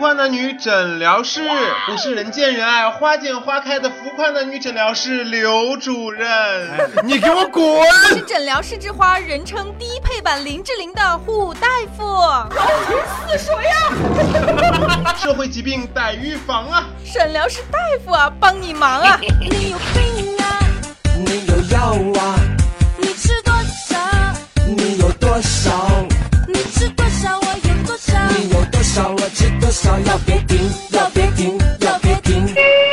化男女诊疗室，不是人见人爱花见花开的浮夸男女诊疗室刘主任。 你给我滚！ 是诊疗室之花，人称低配版林志玲的胡大夫。 老鱼死水呀！ 社会疾病待预防啊！ 诊疗室大夫啊，帮你忙啊！ 你有病啊， 你有药啊， 你吃多少？ 你有多少？ 你吃多少，我有多少？ 你有多少，我吃多少？要别停，要别停，要别停。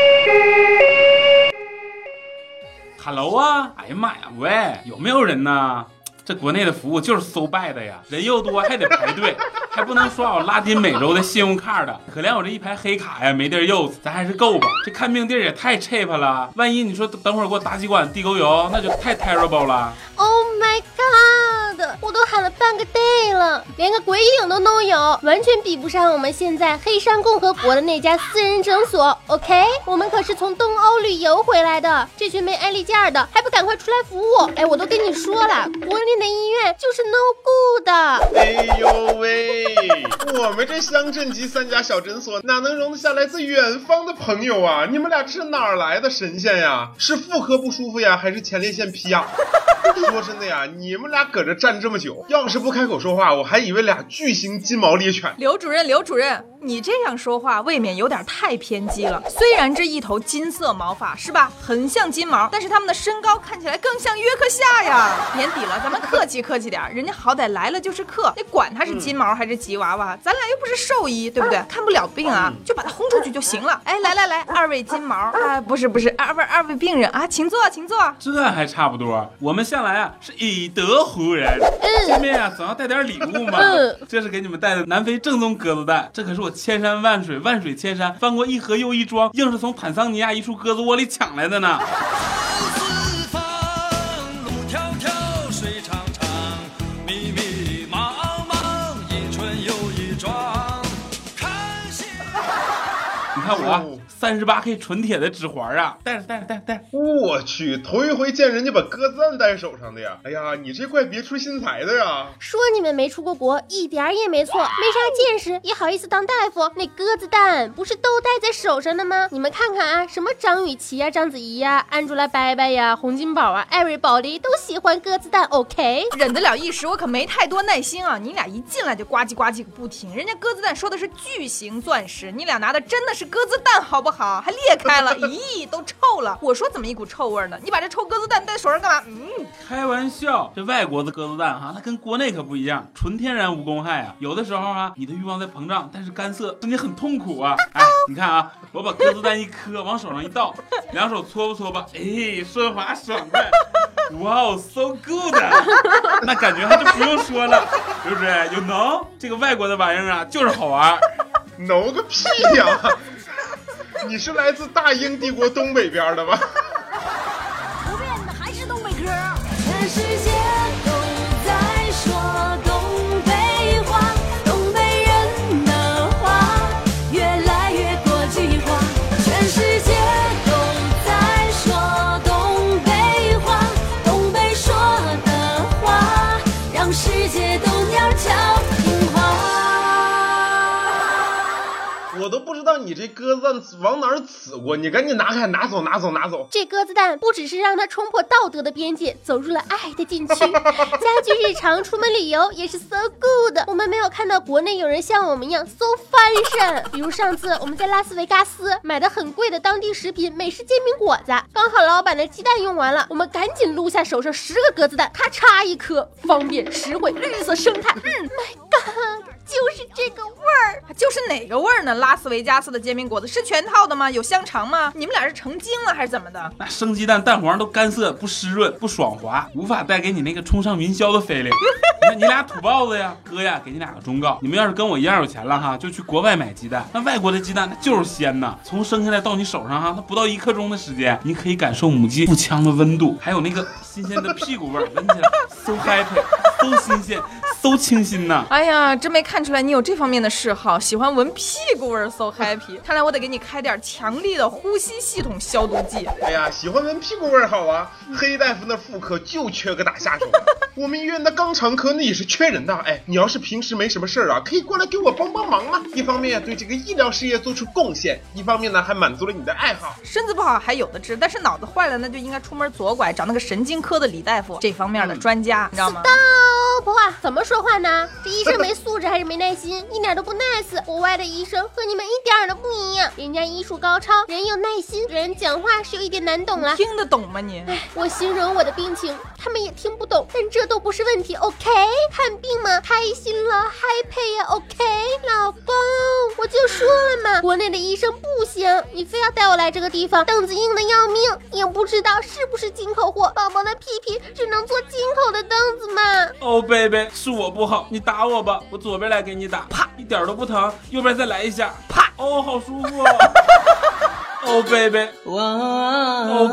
Hello 啊！哎呀妈呀，喂，有没有人呢？这国内的服务就是 so bad 的呀，人又多还得排队，还不能刷我拉丁美洲的信用卡的，可怜我这一排黑卡呀，没地儿用，咱还是够吧。这看病地儿也太 cheap 了，万一你说等会儿给我打几管地沟油，那就太 terrible 了。 Oh my god！ 我都喊了半个 day 了，连个鬼影都没有，完全比不上我们现在黑山共和国的那家私人诊所。OK， 我们可是从东欧旅游回来的，这群没爱例假的还不赶快出来服务？哎，我都跟你说了，国内的医院就是 no good 的。 哎呦喂，我们这乡镇级3家小诊所哪能容得下来自远方的朋友啊？你们俩这是哪儿来的神仙呀？是妇科不舒服呀，还是前列腺皮呀？说真的呀，你们俩搁这站这么久，要是不开口说话，我还以为俩巨型金毛猎犬。 刘主任，你这样说话未免有点太偏激了。虽然这一头金色毛发是吧，很像金毛，但是他们的身高看起来更像约克夏呀。年底了，咱们客气点，人家好歹来了就是客，你管他是金毛还是吉娃娃，咱俩又不是兽医，对不对？看不了病啊，就把他轰出去就行了。哎，来，二位金毛啊，不是，二位病人啊，请坐。 这还差不多，我们向来啊是以德服人，见面啊总要带点礼物嘛。这是给你们带的南非正宗鸽子蛋，这可是我千山万水千山翻过一河又一庄，硬是从坦桑尼亚一处鸽子窝里抢来的呢。你看我38K 纯铁的指环啊，带着。 我去，头一回见人家把鸽子蛋戴手上的呀！哎呀，你这怪别出心裁的呀！ 说你们没出过国，一点也没错，没啥见识也好意思当大夫。那鸽子蛋不是都戴在手上的吗？你们看看啊，什么张雨绮呀、章子怡呀、Angelababy呀、洪金宝啊 ，everybody 都喜欢鸽子蛋。OK， 忍得了一时，我可没太多耐心啊！你俩一进来就呱唧个不停，人家鸽子蛋说的是巨型钻石，你俩拿的真的是鸽子蛋好不好？还裂开了，咦，都臭了！我说怎么一股臭味呢？你把这臭鸽子蛋戴手上干嘛？ 开玩笑，这外国的鸽子蛋哈，它跟国内可不一样，纯天然无公害啊。有的时候啊，你的欲望在膨胀，但是干涩，身体很痛苦啊。哎，你看啊，我把鸽子蛋一磕，往手上一倒，两手搓吧，哎，顺滑爽快。哇哦 ，so good， 那感觉还就不用说了，是不是？有能这个外国的玩意儿啊，就是好玩。 挠个屁呀！你是来自大英帝国东北边的吧？ 不变的还是东北歌。全世界都在说东北话，东北人的话越来越国际化。全世界都在说东北话，东北说的话让世界都鸟叫听话。 我都不知道你这鸽子蛋往哪儿刺过，你赶紧拿开，拿走。 这鸽子蛋不只是让它冲破道德的边界，走入了爱的禁区，家居日常、出门旅游也是 so good。我们没有看到国内有人像我们一样 so fashion。比如上次我们在拉斯维加斯买的很贵的当地食品美式煎饼果子，刚好老板的鸡蛋用完了，我们赶紧撸下手上10个鸽子蛋，咔嚓一颗，方便实惠，绿色生态。My God， 就是这个味儿。 就是哪个味儿呢？拉斯维加斯的煎饼果子是全套的吗？有香肠吗？你们俩是成精了还是怎么的？ 那生鸡蛋蛋黄都干涩不湿润不爽滑，无法带给你那个冲上云霄的 feeling。你俩土包子呀，哥呀，给你俩个忠告，你们要是跟我一样有钱了哈，就去国外买鸡蛋。那外国的鸡蛋那就是鲜呐，从生下来到你手上哈，它不到1刻钟的时间，你可以感受母鸡腹腔的温度，还有那个新鲜的屁股味，闻起来 so happy， so 新鲜 ，so 清新呐。 哎呀，真没看出来你有这方面的嗜好，喜欢闻屁股味儿 ，so happy。看来我得给你开点强力的呼吸系统消毒剂。 哎呀，喜欢闻屁股味儿好啊！黑大夫那妇科就缺个打下手。我们医院的肛肠科那也是缺人的。哎，你要是平时没什么事儿啊，可以过来给我帮帮忙嘛。一方面对这个医疗事业做出贡献，一方面呢还满足了你的爱好。 身子不好还有的治，但是脑子坏了那就应该出门左拐，找那个神经科的李大夫，这方面的专家，你知道吗？ 婆啊，怎么说话呢？这医生没素质还是没耐心，一点都不 nice。国外的医生和你们一点都不一样，人家医术高超，人有耐心，人讲话是有一点难懂了。 听得懂吗你？ 哎，我形容我的病情，他们也听不懂，但这都不是问题。OK， 看病嘛，开心了，happy 呀。OK， 老公，我就说了嘛，国内的医生不行，你非要带我来这个地方，凳子硬的要命，也不知道是不是进口货，宝宝的屁屁只能坐进口的凳子嘛。 哦，baby，是我不好，你打我吧，我左边来给你打，啪，一点都不疼，右边再来一下，啪，哦，好舒服。哦，baby，哦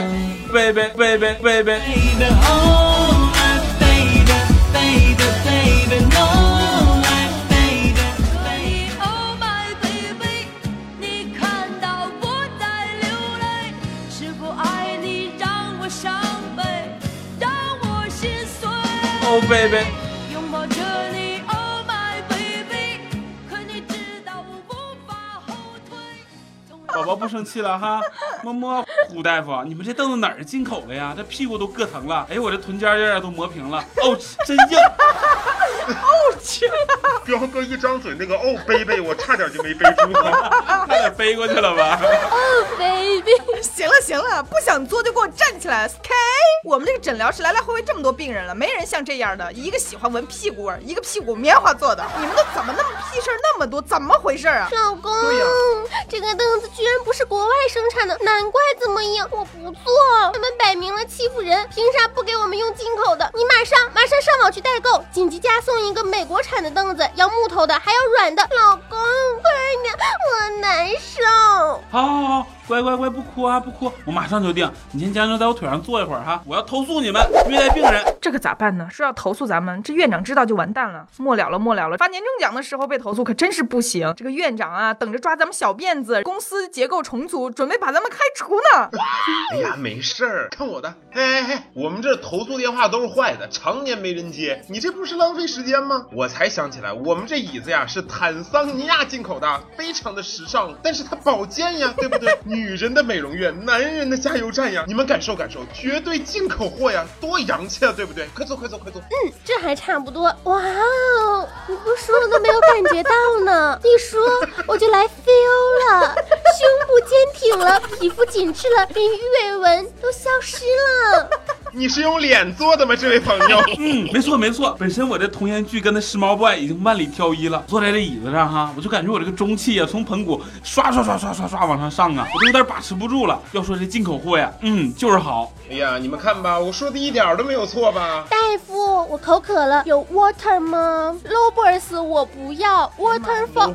，baby，baby，baby，baby。Oh baby， 拥抱着你 ，Oh my baby， 可你知道我无法后退。 宝宝不生气了哈，摸摸胡大夫，你们这凳子哪儿进口的呀？这屁股都硌疼了，哎呦我这臀尖有点都磨平了，哦，真硬。 哦去！ 彪哥一张嘴，那个哦 baby， 我差点就没背住， 差点飞过去了吧？ 哦 baby， 行了行了，不想做就给我站起来。OK， 我们这个诊疗室来来回回这么多病人了，没人像这样的，一个喜欢闻屁股味儿，一个屁股棉花做的，你们都怎么那么屁事儿那么多？怎么回事啊？ 老公，这个凳子居然不是国外生产的，难怪这么硬，我不坐。他们摆明了欺负人，凭啥不给我们用进口的？你马上上网去代购，紧急加送一个美国产的凳子，要木头的，还要软的。老公，快点，我难受。 好，乖，不哭啊，不哭，我马上就定。你先将就在我腿上坐一会儿哈，我要投诉你们虐待病人。 这可咋办呢？说要投诉咱们，这院长知道就完蛋了，末了了。发年终奖的时候被投诉可真是不行。这个院长啊，等着抓咱们小辫子，公司结构重组，准备把咱们开除呢。 哎呀，没事儿，看我的。哎，我们这投诉电话都是坏的，常年没人接，你这不是浪费时间吗？我才想起来，我们这椅子呀是坦桑尼亚进口的，非常的时尚，但是它保健呀，对不对？女人的美容院，男人的加油站呀，你们感受感受，绝对进口货呀，多洋气啊，对不对？快坐。 这还差不多。哇哦，你不说都没有感觉到呢，一说我就来 feel 了，胸部坚挺了，皮肤紧致了，连鱼尾纹都消失了。 你是用脸做的吗，这位朋友？ 没错，本身我这童颜巨跟那时髦 boy 已经万里挑一了，坐在这椅子上哈，我就感觉我这个中气啊，从盆骨刷往上上啊，我都有点把持不住了。要说这进口货呀，就是好。 哎呀，你们看吧，我说的一点都没有错吧？ 大夫，我口渴了，有 water 吗 ？Lobers 我不要 ，water of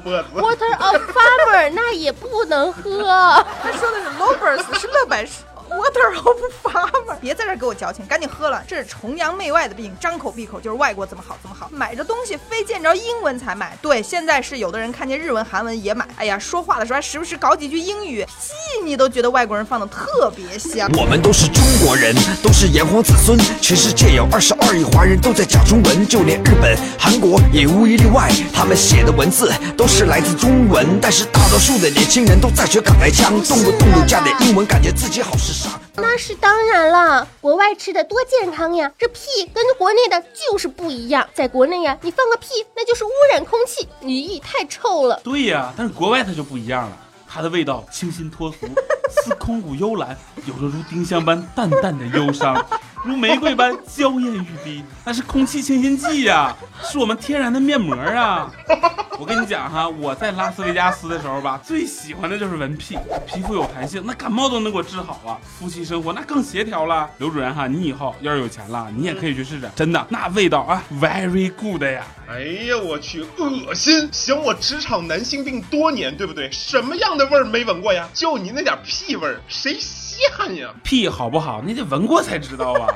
farmer 那也不能喝。 他说的是 Lobers， 是乐百氏。Water of farmer， 别在这儿给我矫情，赶紧喝了，这是崇洋媚外的病，张口闭口就是外国怎么好，买着东西非见着英文才买。对，现在是有的人看见日文、韩文也买。哎呀，说话的时候还时不时搞几句英语，屁你都觉得外国人放的特别香。 我们都是中国人，都是炎黄子孙，全世界有22亿华人都在讲中文，就连日本、韩国也无一例外，他们写的文字都是来自中文，但是大多数的年轻人都在学港台腔，动不动就加点英文，感觉自己好时尚。 那是当然了，国外吃的多健康呀，这屁跟国内的就是不一样。在国内呀，你放个屁那就是污染空气，咦，太臭了。 对呀，但是国外它就不一样了，它的味道清新脱俗，似空谷幽兰，有着如丁香般淡淡的忧伤，如玫瑰般娇艳欲滴，那是空气清新剂呀，是我们天然的面膜啊。我跟你讲哈，我在拉斯维加斯的时候吧，最喜欢的就是闻屁，皮肤有弹性，那感冒都能给我治好啊。夫妻生活那更协调了。刘主任哈，你以后要是有钱了，你也可以去试试，真的那味道啊 ，very good 呀。 哎呀，我去，恶心！想我职场男性病多年，对不对？什么样的味儿没闻过呀？就你那点屁味儿，谁稀罕呀？ 屁好不好，你得闻过才知道啊。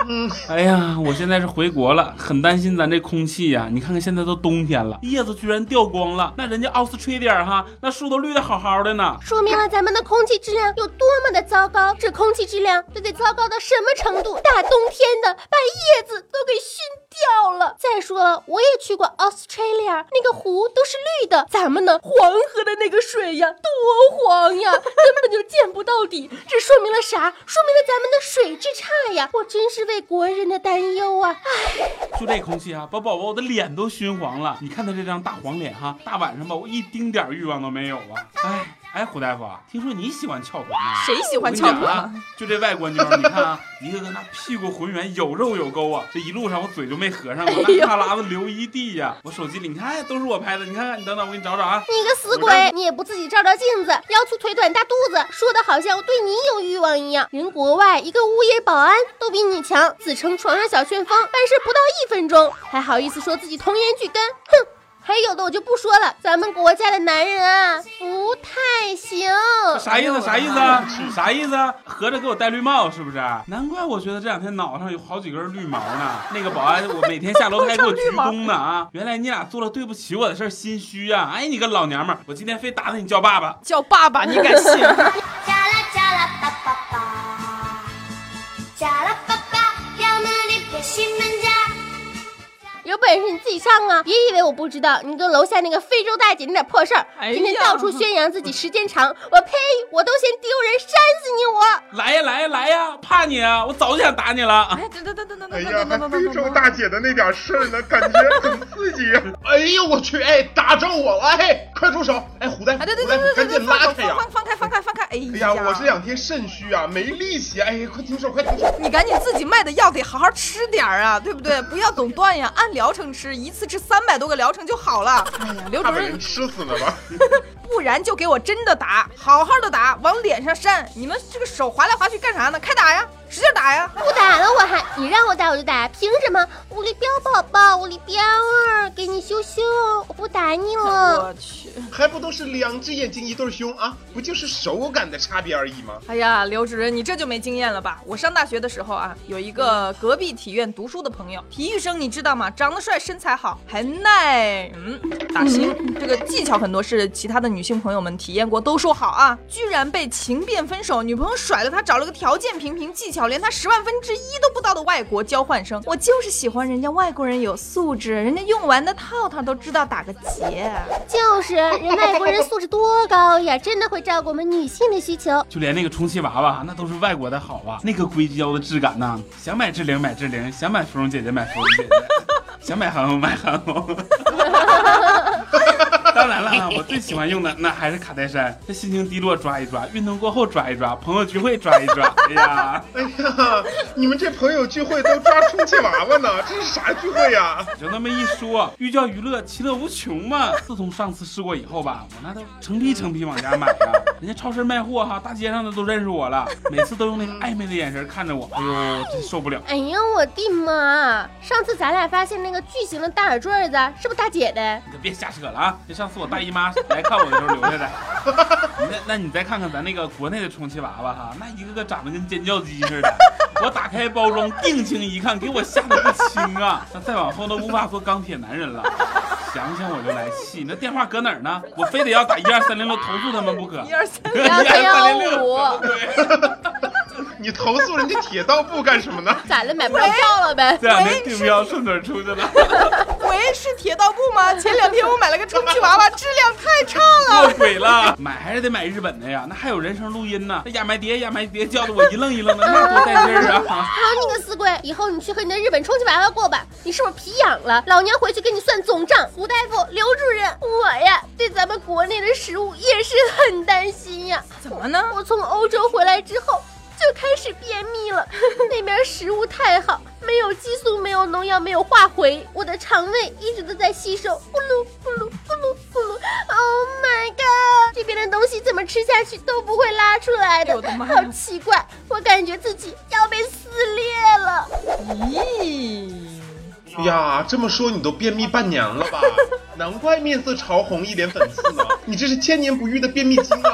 哎呀，我现在是回国了，很担心咱这空气呀。你看看现在都冬天了，叶子居然掉光了，那人家Australia哈，那树都绿得好好的呢， 说明了咱们的空气质量有多么的糟糕。这空气质量得糟糕到什么程度？大冬天的把叶子都给熏掉了。再说了，我也去过 Australia， 那个湖都是绿的，咱们呢，黄河的那个水呀，多黄呀，根本就见不到底。这说明了啥？说明了咱们的水质差呀！我真是为国人的担忧啊！唉， 就这空气啊，把宝宝我的脸都熏黄了。你看他这张大黄脸哈，大晚上吧，我一丁点欲望都没有啊！哎，胡大夫啊，听说你喜欢翘臀啊？ 谁喜欢翘臀啊？ 就这外国妞，你看啊，一个个那屁股浑圆，有肉有沟啊，这一路上我嘴就没合上过，那哈喇子流一地呀！我手机里你看都是我拍的，你看看，你等等，我给你找找啊！ 你个死鬼，你也不自己照照镜子，腰粗腿短大肚子，说的好像我对你有欲望一样。人国外一个物业保安都比你强，自称床上小旋风，办事不到1分钟，还好意思说自己童颜巨根，哼！还有的我就不说了，咱们国家的男人啊，不太行。 啥意思？啥意思啊？啥意思啊？合着给我戴绿帽是不是？难怪我觉得这两天脑上有好几根绿毛呢。那个保安，我每天下楼还给我鞠躬呢啊！原来你俩做了对不起我的事儿，心虚啊！哎，你个老娘们儿，我今天非打你叫爸爸！ 叫爸爸，你敢信？ 有本事你自己唱啊！别以为我不知道，你跟楼下那个非洲大姐那点破事儿，今天到处宣扬自己时间长，我呸！我都嫌丢人，扇死你我！ 来呀来呀来呀！怕你啊！我早就想打你了。 哎， 哎呀，还非洲大姐的那点事儿呢，感觉很刺激。哎呦我去！哎，打着我了！哎，快住手！哎，胡大夫，胡大夫，赶紧拉开呀！ 放开！哎呀，我这2天肾虚啊，没力气。哎，快停手！快停手！ 你赶紧自己卖的药得好好吃点啊，对不对？不要总断呀，按疗程吃，一次吃300多个疗程就好了。哎呀，刘主任吃死了吧？ 不然就给我真的打，好好的打，往脸上扇。你们这个手划来划去干啥呢？开打呀，使劲打呀！ 不打了，我还你让我打我就打，凭什么？吴立彪宝宝，吴立彪儿，给你羞羞，我不打你了。 我去， 还不都是2只眼睛1对胸啊？不就是手感的差别而已吗？ 哎呀，刘主任，你这就没经验了吧？我上大学的时候啊，有一个隔壁体院读书的朋友，体育生，你知道吗？长得帅，身材好，还耐打星。这个技巧很多是其他的女性朋友们体验过都说好啊，居然被情变分手，女朋友甩了他，找了个条件平平、技巧连他10万分之1都不到的外国交换生。我就是喜欢人家外国人有素质，人家用完的套他都知道打个结。 就是人外国人素质多高呀，真的会照顾我们女性的需求。 就连那个充气娃娃，那都是外国的好啊，那个硅胶的质感呢，想买志玲买志玲，想买芙蓉姐姐买芙蓉姐姐，想买韩红买韩红。当然了，我最喜欢用的那还是卡戴珊，这心情低落抓一抓，运动过后抓一抓，朋友聚会抓一抓。哎呀， 你们这朋友聚会都抓充气娃娃呢？这是啥聚会呀？ 就那么一说，寓教于乐，其乐无穷嘛。自从上次试过以后吧，我那都成批往家买呀。人家超市卖货哈，大街上的都认识我了，每次都用那个暧昧的眼神看着我。哎呦，真受不了！ 哎呀，我的妈！上次咱俩发现那个巨型的大耳坠子，是不是大姐的？ 你可别瞎扯了啊！这上次我大姨妈来看我的时候留下的。那你再看看咱那个国内的充气娃娃哈，那一个个长得跟尖叫鸡似的。我打开包装，定睛一看，给我吓得不轻啊！那再往后都无法做钢铁男人了。想想我就来气，那电话搁哪儿呢？我非得要打12306投诉他们不可。 12315。 你投诉人家铁道部干什么呢？ 咋了？买不着票了呗？ 这2天订票顺嘴出去了。 喂，是铁道部吗？前2天我买了个充气娃娃，质量太差了。 过鬼了！买还是得买日本的呀，那还有人声录音呢。那亚麻蝶叫的我一愣一愣的，那多带劲儿啊！ 好，你个死鬼，以后你去和你的日本充气娃娃过吧。你是不是皮痒了？老娘回去给你算总账。胡大夫、刘主任，我呀对咱们国内的食物也是很担心呀。 怎么呢？ 我从欧洲回来之后就开始便秘了，那边食物太好，没有激素，没有农药，没有化肥，我的肠胃一直都在吸收，咕噜咕噜咕噜咕噜 ，Oh my god！ 这边的东西怎么吃下去都不会拉出来的，好奇怪，我感觉自己要被撕裂了。 咦？ 呀，这么说你都便秘半年了吧？难怪面色潮红，一脸粉刺呢。你这是千年不遇的便秘精啊！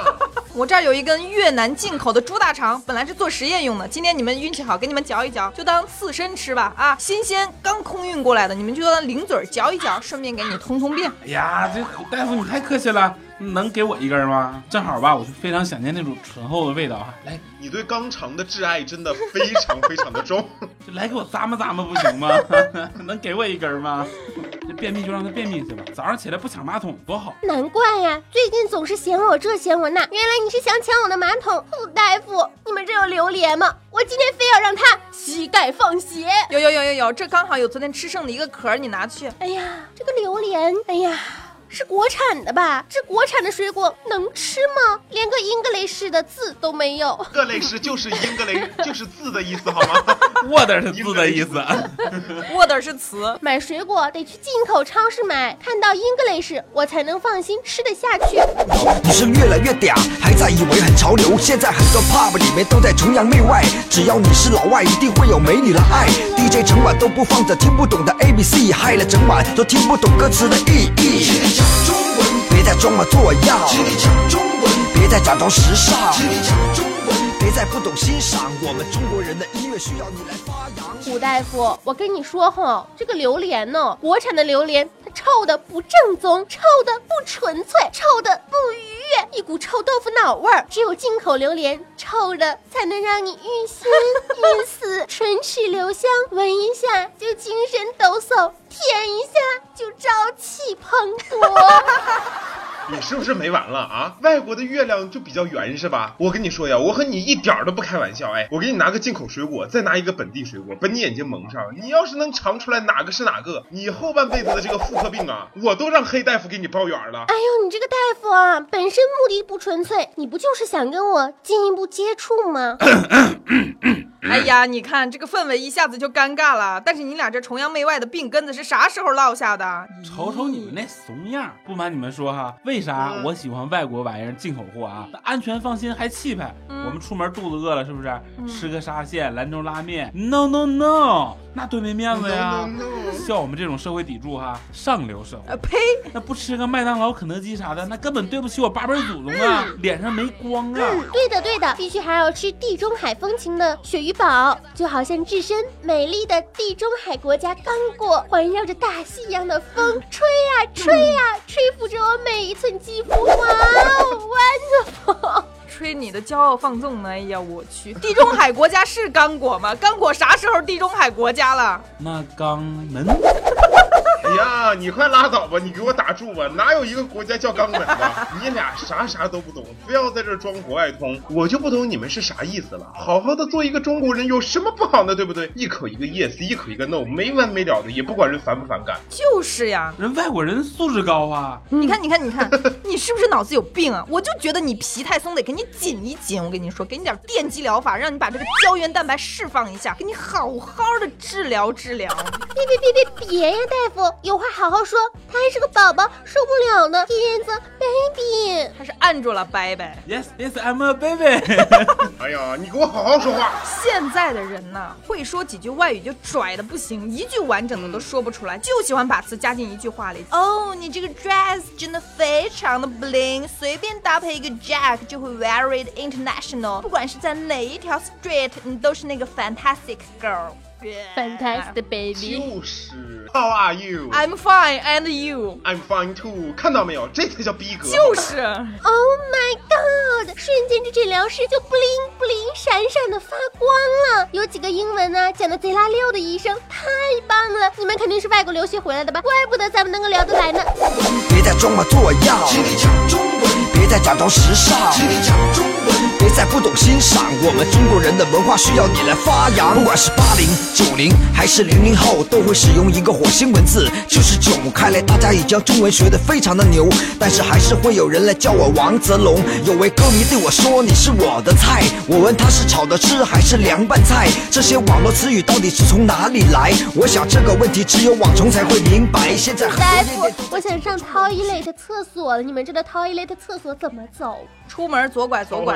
我这儿有一根越南进口的猪大肠，本来是做实验用的，今天你们运气好，给你们嚼一嚼，就当刺身吃吧啊！新鲜刚空运过来的，你们就当零嘴嚼一嚼，顺便给你通便。 哎呀，这大夫你太客气了，能给我一根吗？正好吧，我就非常想念那种醇厚的味道啊！来， 你对肛肠的挚爱真的非常非常的重。 就来给我咂摸不行吗？能给我一根吗？这便秘就让他便秘去吧，早上起来不抢马桶多好。 难怪呀，最近总是嫌我这嫌我那，原来你是想抢我的马桶。大夫，你们这有榴莲吗？我今天非要让他膝盖放血。 有，这刚好有昨天吃剩的一个壳，你拿去。 哎呀，这个榴莲，哎呀。是国产的吧？这国产的水果能吃吗？连个 English 的字都没有。 English 就是 English 就是字的意思好吗 ？Word 是字的意思 ，Word 是词。 买水果得去进口超市买，看到 English 我才能放心吃得下去。 女生越来越嗲，还在以为很潮流。现在很多 pub 里面都在崇洋媚外，只要你是老外，一定会有美女来爱。DJ 整晚都播放着听不懂的 ABC， 嗨了整晚都听不懂歌词的意义。讲中文，别再装模作样。请你讲中文，别再假装时尚。请你讲中文，别再不懂欣赏。我们中国人的音乐需要你来发扬。 胡大夫，我跟你说哈，这个榴莲呢，国产的榴莲它臭的不正宗，臭的不纯粹，臭的不愉悦，一股臭豆腐脑味儿。只有进口榴莲，臭的才能让你欲仙欲死，唇齿留香，闻一下就精神抖擞，舔一下就朝气蓬勃。 你是不是没完了啊？外国的月亮就比较圆是吧？我跟你说呀，我和你一点都不开玩笑。哎，我给你拿个进口水果，再拿一个本地水果，把你眼睛蒙上，你要是能尝出来哪个是哪个，你后半辈子的这个妇科病啊，我都让黑大夫给你包圆了。 哎呦，你这个大夫啊，本身目的不纯粹，你不就是想跟我进一步接触吗？ 哎呀，你看这个氛围一下子就尴尬了。但是你俩这崇洋媚外的病根子是啥时候落下的？ 瞅瞅你们那怂样，不瞒你们说哈，为啥我喜欢外国玩意儿进口货啊？安全放心还气派。我们出门肚子饿了是不是？吃个沙县、兰州拉面 ，no， 那多没面子呀！像我们这种社会砥柱哈，上流社会。 呸！ 那不吃个麦当劳、肯德基啥的，那根本对不起我八辈祖宗啊，脸上没光啊！ 对的，必须还要吃地中海风情的鳕鱼堡，就好像置身美丽的地中海国家刚果，环绕着大西洋的风，吹呀吹呀，吹拂着我每一寸肌肤。哇哦 ，wonderful！ 吹你的骄傲放纵呢！哎呀，我去，地中海国家是刚果吗？刚果啥时候地中海国家了？ 那肛门。 哎呀，你快拉倒吧，你给我打住吧，哪有一个国家叫肛门的？你俩啥都不懂，非要在这装国外通，我就不懂你们是啥意思了。好好的做一个中国人有什么不好呢？对不对？一口一个 yes， 一口一个 no， 没完没了的，也不管人反不反感。 就是呀， 人外国人素质高啊！ 你看，你是不是脑子有病啊？我就觉得你皮太松，得给你紧一紧。我跟你说，给你点电击疗法，让你把这个胶原蛋白释放一下，给你好好的治疗。 别呀，大夫，有话好好说，他还是个宝宝，受不了呢。天子 baby， 他是按住了baby。 Yes, I'm a baby 。 哎呀，你给我好好说话。 现在的人呐，会说几句外语就拽的不行，一句完整的都说不出来，就喜欢把词加进一句话里。哦，你这个 dress 真的非常的 bling， 随便搭配一个 jack 就会 very international。不管是在哪一条 street， 你都是那个 fantastic girl。Fantastic baby， 就是 How are you? I'm fine, and you? I'm fine too. 看到没有，这才叫逼格。 就是。 Oh my god！ 瞬间这诊疗室就 bling bling 闪闪的发光了。有几个英文呢讲的贼拉溜的医生，太棒了！你们肯定是外国留学回来的吧？怪不得咱们能够聊得来呢。 别再装模作样，请你讲中文；别再假装时尚，请你讲中文；别再不懂欣赏，我们中国人的文化需要你来发扬。不管是80、90还是00后，都会使用一个火星文字99。看来大家已将中文学得非常的牛，但是还是会有人来叫我王泽龙。有位歌迷对我说：“你是我的菜。”我问他是炒的吃还是凉拌菜？这些网络词语到底是从哪里来？我想这个问题只有网虫才会明白。现在很大夫，我想上 toilet 厕所了，你们知道 toilet 厕所怎么走？ 出门左拐左拐，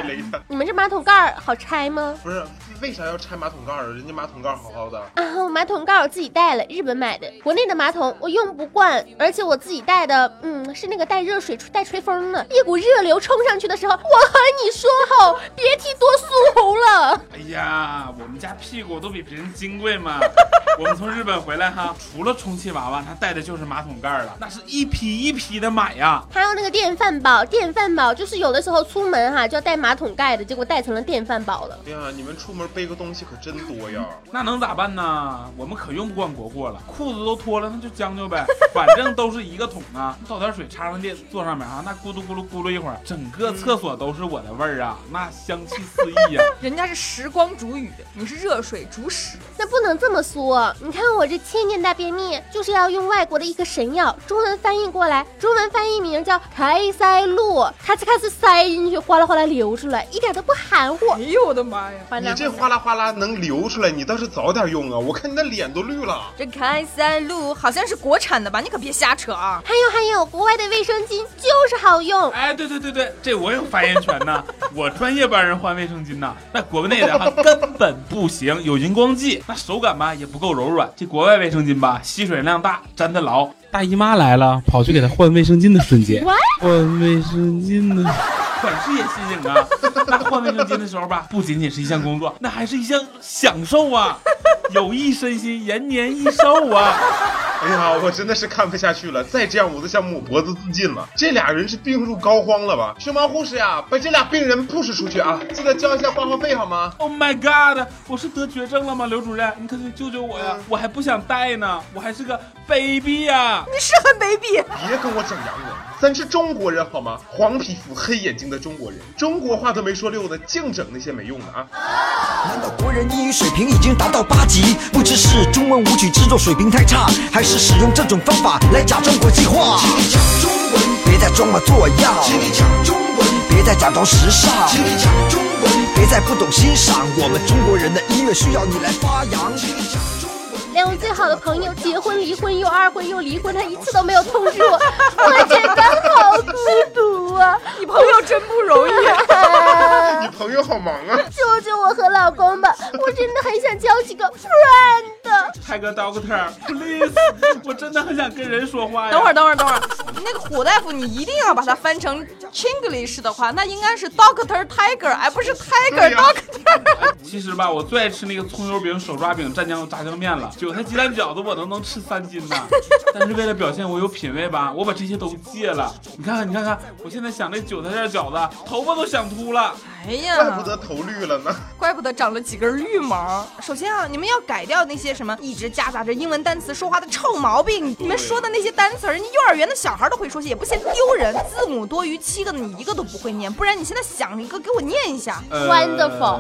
儿。 雷的。 你们这马桶盖儿好拆吗？ 不是，为啥要拆马桶盖儿？人家马桶盖儿好好的。 啊，我马桶盖儿我自己带了，日本买的。国内的马桶我用不惯，而且我自己带的，是那个带热水、带吹风的。一股热流冲上去的时候，我和你说吼，别提多酥红了。 哎呀，我们家屁股都比别人金贵嘛。我们从日本回来哈，除了充气娃娃，他带的就是马桶盖了，那是一批一批的买呀。 还有那个电饭煲，电饭煲就是有的时候出门哈就要带马桶盖的，结果带成了电饭煲了。 哎呀，你们出门背个东西可真多呀。 那能咋办呢？我们可用不惯国货了，裤子都脱了，那就将就呗，反正都是一个桶啊，倒点水插上电，坐上面啊，那咕噜咕噜咕噜一会儿，整个厕所都是我的味儿啊，那香气四溢呀。 人家是时光煮雨，你是热水煮屎。 那不能这么说，你看我这千年大便秘，就是要用外国的一个神药，中文翻译过来，中文翻译名叫开塞露，咔哧咔哧塞进去，哗啦哗啦流出来，一点都不含糊。 哎呦我的妈呀！ 你这哗啦哗啦能流出来，你倒是早点用啊！我看你的脸都绿了。 这开塞露好像是国产的吧？你可别瞎扯啊！ 还有，国外的卫生巾就是好用。 哎，对，这我有发言权呢。我专业帮人换卫生巾呢，那国内的哈根本不行，有荧光剂，那手感吧也不够柔软。这国外卫生巾吧，吸水量大，粘得牢。大姨妈来了，跑去给她换卫生巾的瞬间，换卫生巾呢，款式也新颖啊。那换卫生巾的时候吧，不仅仅是一项工作，那还是一项享受啊，有益身心，延年益寿啊。 哎呀，我真的是看不下去了，再这样我都想抹脖子自尽了。这俩人是病入膏肓了吧？熊猫护士呀，把这俩病人 push 出去啊！记得交一下挂号费好吗 ？Oh my god！ 我是得绝症了吗，刘主任？你可得救救我呀！我还不想带呢，我还是个 baby 呀！ 你是很卑鄙。 别跟我讲洋人，咱是中国人好吗？黄皮肤黑眼睛的中国人，中国话都没说溜的，净整那些没用的啊！ 难道国人英语水平已经达到8级？不知是中文舞曲制作水平太差，还是使用这种方法来假装国际化？请你讲中文，别再装模作样。请你讲中文，别再假装时尚。请你讲中文，别再不懂欣赏我们中国人的音乐，需要你来发扬。请你讲中文。 连我最好的朋友结婚离婚又二婚又离婚，他一次都没有通知我，我真的好孤独啊！ 你朋友真不容易。 你朋友好忙啊！ 救救我和老公吧，我真的很想交几个 friend。 派个 doctor please， 我真的很想跟人说话呀。 等会儿，那个虎大夫你一定要把它翻成 Chinglish 的话，那应该是 Doctor Tiger， 而不是 Tiger Doctor。 其实吧，我最爱吃那个葱油饼、手抓饼、蘸酱炸酱面了，韭菜鸡蛋饺子我都能吃3斤呢。但是为了表现我有品位吧，我把这些都戒了。你看看，我现在想这韭菜馅饺子，头发都想秃了。 哎呀， 怪不得头绿了呢， 怪不得长了几根绿毛。首先啊，你们要改掉那些什么一直夹杂着英文单词说话的臭毛病。你们说的那些单词，人家幼儿园的小孩都会说，也不嫌丢人。字母多于7个的，你一个都不会念，不然你现在想一个给我念一下。 Wonderful，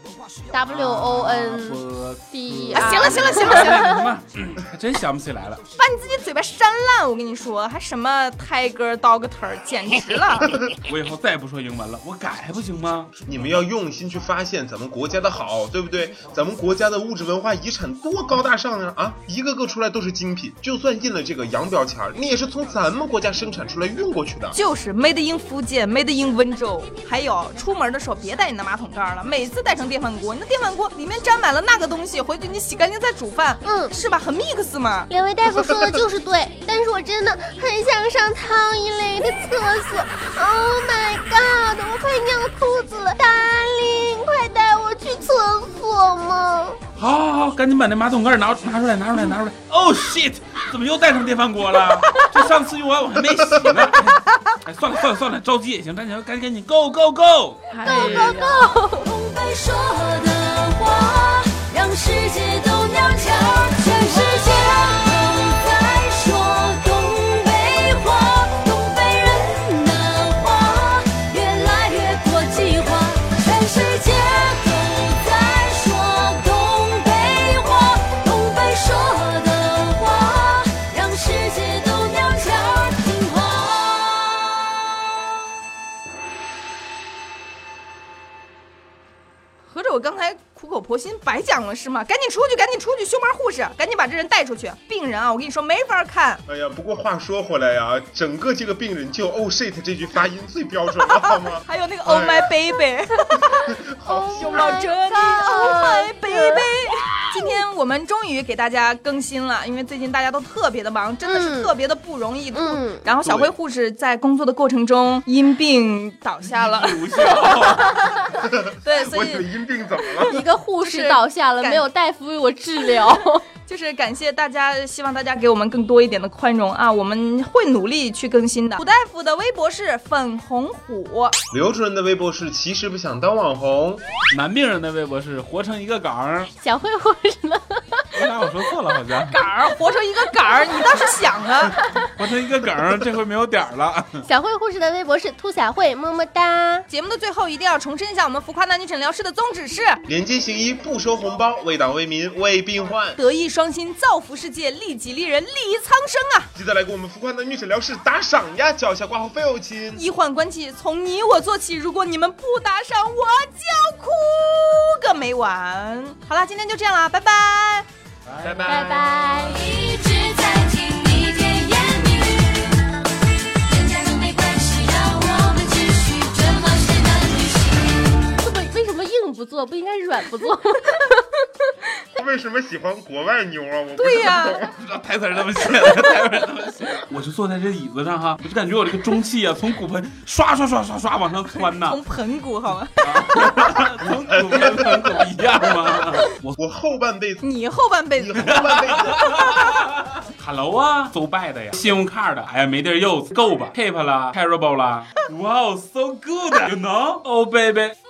WOND。 行了， 还真想不起来了。 把你自己嘴巴扇烂，我跟你说，还什么 Tiger Doctor， 简直了。 我以后再也不说英文了，我改还不行吗？ 你们要用心去发现咱们国家的好，对不对？咱们国家的物质文化遗产多高大上啊！一个个出来都是精品，就算印了这个洋标签，那也是从咱们国家生产出来运过去的。 就是 Made in 福建 ，Made in 温州。还有出门的时候别带你的马桶盖了，每次带成电饭锅，你的电饭锅里面沾满了那个东西，回去你洗干净再煮饭，是吧？很 mix 嘛。 两位大夫说的就是对，但是我真的很想上汤一类的厕所。Oh my god， 我快尿裤子了，Darling， 快带我去厕所嘛！ 好，赶紧把那马桶盖拿出来。Oh shit， 怎么又带上电饭锅了？这上次用完我还没洗呢。哎，算了，着急也行，赶紧 go。 东北说的话，让世界都蔫儿，全世界都在说东北话，东北人的话越来越国际化，全世界都在说东北话，东北说的话让世界都蔫儿听话。 合着我刚才苦口婆心白讲了是吗？赶紧出去，赶紧出去！胸毛护士，赶紧把这人带出去！病人啊，我跟你说没法看。 哎呀，不过话说回来呀，整个这个病人就 oh shit 这句发音最标准了，好吗？ 还有那个 oh my baby， 拥抱着你 oh my baby。今天我们终于给大家更新了，因为最近大家都特别的忙，真的是特别的不容易。然后小辉护士在工作的过程中因病倒下了， 无效。 对，所以我以为因病怎么了？ 一个护士倒下了，没有大夫为我治疗。 就是感谢大家，希望大家给我们更多一点的宽容啊，我们会努力去更新的。胡大夫的微博是粉红虎， 刘主任的微博是其实不想当网红， 男病人的微博是活成一个杆儿。 小慧护士呢？ 为啥我说错了？好像杆儿活成一个杆儿，你倒是想啊！ 活成一个梗儿，这回没有点儿了。 小慧护士的微博是兔小慧，么么哒。 节目的最后一定要重申一下我们浮夸男女诊疗室的宗旨是： 廉洁行医，不收红包，为党为民为病患， 德艺双馨，造福世界，利己利人，利苍生啊！ 记得来给我们浮夸男女诊疗室打赏呀，交一下挂号费哦，亲。 医患关系从你我做起，如果你们不打赏，我就哭个没完。好啦，今天就这样啦，拜拜。 拜拜拜拜。 一直在听你甜言蜜语，人家都没关系，让我们继续这冒险的旅行。 为什么硬不做，不应该软不做？ 他为什么喜欢国外妞啊？我不对呀是很懂。 台词儿这么写的，台词儿这么写的。我就坐在这椅子上哈，我就感觉我这个中气啊，从骨盆刷刷刷刷刷往上窜呐， 从盆骨好吗？ 从骨盆盆骨一样吗？ 我后半辈子， 你后半辈子你后半辈子。 Hello 啊 ，so bad 呀，信用卡的，哎呀没地儿用，够吧 ，Keep 了 ，Terrible 了，Wow so good，you know，Oh baby。